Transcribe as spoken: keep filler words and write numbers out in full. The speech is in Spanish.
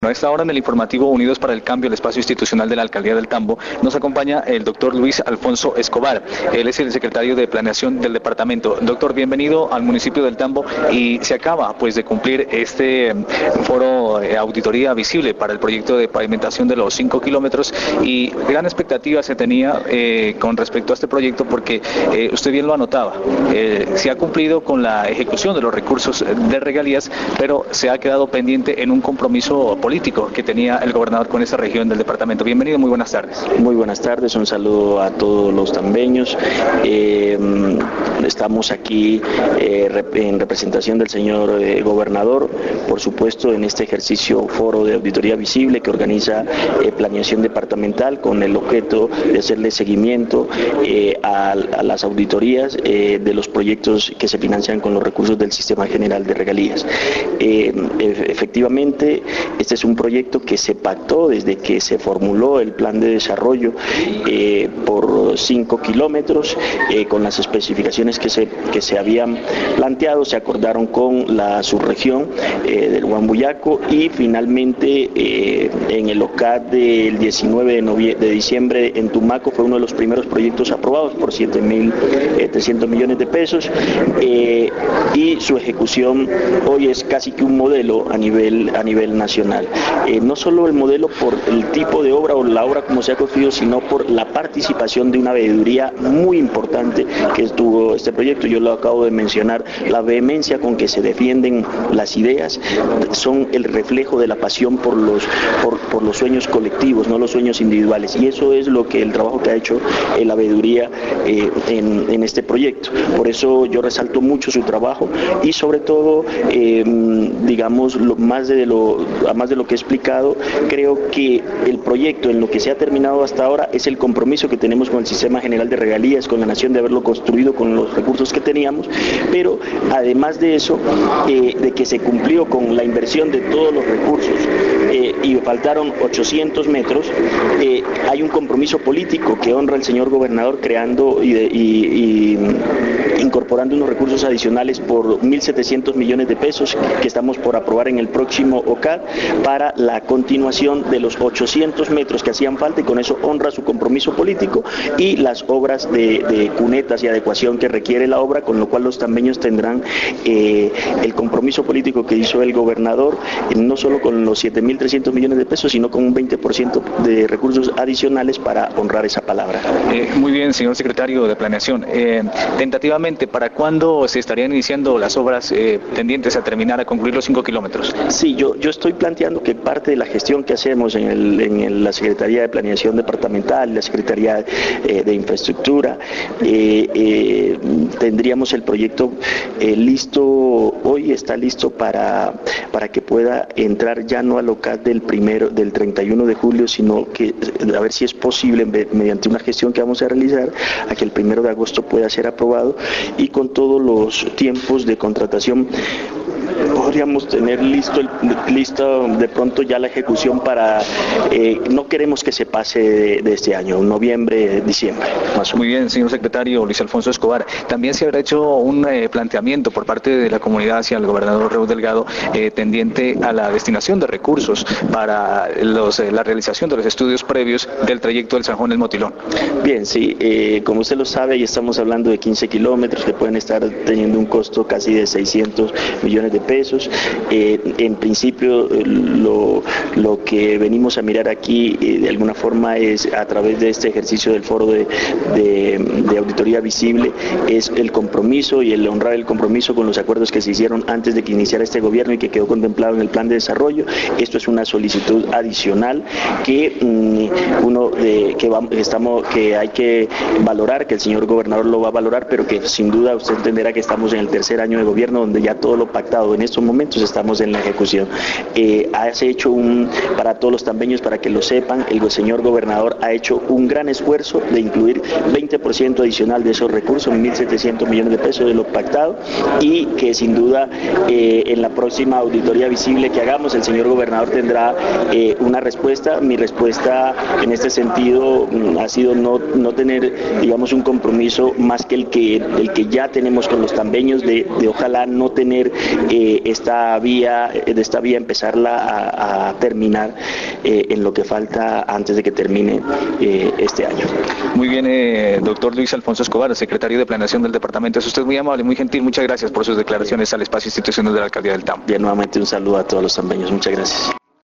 A esta hora en el informativo Unidos para el Cambio, el espacio institucional de la Alcaldía del Tambo, nos acompaña el doctor Luis Alfonso Escobar. Él es el secretario de Planeación del departamento. Doctor, bienvenido al municipio del Tambo, y se acaba pues de cumplir este foro de auditoría visible para el proyecto de pavimentación de los cinco kilómetros, y gran expectativa se tenía eh, con respecto a este proyecto porque eh, usted bien lo anotaba, eh, se ha cumplido con la ejecución de los recursos de regalías, pero se ha quedado pendiente en un compromiso político que tenía el gobernador con esa región del departamento. Bienvenido, muy buenas tardes. Muy buenas tardes, un saludo a todos los tambeños. Eh, estamos aquí eh, en representación del señor eh, gobernador, por supuesto, en este ejercicio foro de auditoría visible que organiza eh, Planeación Departamental, con el objeto de hacerle seguimiento eh, a, a las auditorías eh, de los proyectos que se financian con los recursos del Sistema General de Regalías. Eh, efectivamente, este es un proyecto que se pactó desde que se formuló el plan de desarrollo eh, por cinco kilómetros, eh, con las especificaciones que se, que se habían planteado, se acordaron con la subregión eh, del Huambuyaco, y finalmente eh, en el O C A D del diecinueve de, noviembre, de diciembre en Tumaco fue uno de los primeros proyectos aprobados por siete mil trescientos millones de pesos, eh, y su ejecución hoy es casi que un modelo a nivel, a nivel nacional. Eh, no solo el modelo por el tipo de obra o la obra como se ha construido, sino por la participación de una veeduría muy importante que tuvo este proyecto. Yo lo acabo de mencionar, la vehemencia con que se defienden las ideas son el reflejo de la pasión por los, por, por los sueños colectivos, no los sueños individuales, y eso es lo que el trabajo que ha hecho eh, la veeduría eh, en, en este proyecto. Por eso yo resalto mucho su trabajo, y sobre todo, eh, digamos, lo, más, de lo, más de lo que he explicado, creo que el proyecto en lo que se ha terminado hasta ahora es el compromiso que tenemos con el Sistema General de Regalías, con la nación, de haberlo construido con los recursos que teníamos, pero además de eso, eh, de que se cumplió con la inversión de todos los recursos eh, y faltaron ochocientos metros, eh, hay un compromiso político que honra el señor gobernador creando y, de, y, y incorporando unos recursos adicionales por mil setecientos millones de pesos que estamos por aprobar en el próximo O C A D para la continuación de los ochocientos metros que hacían falta, y con eso honra su compromiso político y las obras de, de cunetas y adecuación que requiere la obra, con lo cual los tambeños tendrán eh, el compromiso político que hizo el gobernador, eh, no solo con los siete mil trescientos millones de pesos, sino con un veinte por ciento de recursos adicionales para honrar esa palabra. Eh, muy bien, señor secretario de Planeación. Eh, tentativamente, ¿para cuándo se estarían iniciando las obras eh, tendientes a terminar, a concluir los cinco kilómetros? Sí, yo, yo estoy planteando que parte de la gestión que hacemos en, el, en el, la Secretaría de Planeación Departamental, la Secretaría eh, de Infraestructura, eh, eh, tendríamos el proyecto eh, listo, hoy está listo para, para que pueda entrar ya no al O C A D del primero, del treinta y uno de julio, sino que a ver si es posible, mediante una gestión que vamos a realizar, a que el primero de agosto pueda ser aprobado, y con todos los tiempos de contratación podríamos tener listo, listo de pronto ya la ejecución para, eh, no queremos que se pase de, de este año, noviembre, diciembre. Más o menos. Muy bien, señor secretario Luis Alfonso Escobar. También se habrá hecho un eh, planteamiento por parte de la comunidad hacia el gobernador Raúl Delgado eh, tendiente a la destinación de recursos para los, eh, la realización de los estudios previos del trayecto del San Juan del Motilón. Bien, sí, eh, como usted lo sabe, ya estamos hablando de quince kilómetros que pueden estar teniendo un costo casi de seiscientos millones de pesos. Eh, en principio, lo, lo que venimos a mirar aquí eh, de alguna forma es, a través de este ejercicio del foro de, de, de auditoría visible, es el compromiso y el honrar el compromiso con los acuerdos que se hicieron antes de que iniciara este gobierno y que quedó contemplado en el plan de desarrollo. Esto es una solicitud adicional que mm, uno de, que, va, estamos, que hay que valorar, que el señor gobernador lo va a valorar, pero que sin duda usted entenderá que estamos en el tercer año de gobierno, donde ya todo lo pactado en estos momentos estamos en la ejecución. Eh, has hecho un, para todos los tambeños, para que lo sepan, el señor gobernador ha hecho un gran esfuerzo de incluir veinte por ciento adicional de esos recursos, mil setecientos millones de pesos de lo pactado, y que sin duda eh, en la próxima auditoría visible que hagamos, el señor gobernador tendrá eh, una respuesta. Mi respuesta en este sentido mm, ha sido no, no tener, digamos, un compromiso más que el que, el que ya tenemos con los tambeños, de, de ojalá no tener eh, este esta vía, de esta vía empezarla a, a terminar eh, en lo que falta antes de que termine eh, este año. Muy bien, eh, doctor Luis Alfonso Escobar, secretario de Planeación del Departamento. Es usted muy amable, muy gentil. Muchas gracias por sus declaraciones al espacio institucional de la Alcaldía del Tambo. Bien, nuevamente un saludo a todos los tambeños. Muchas gracias.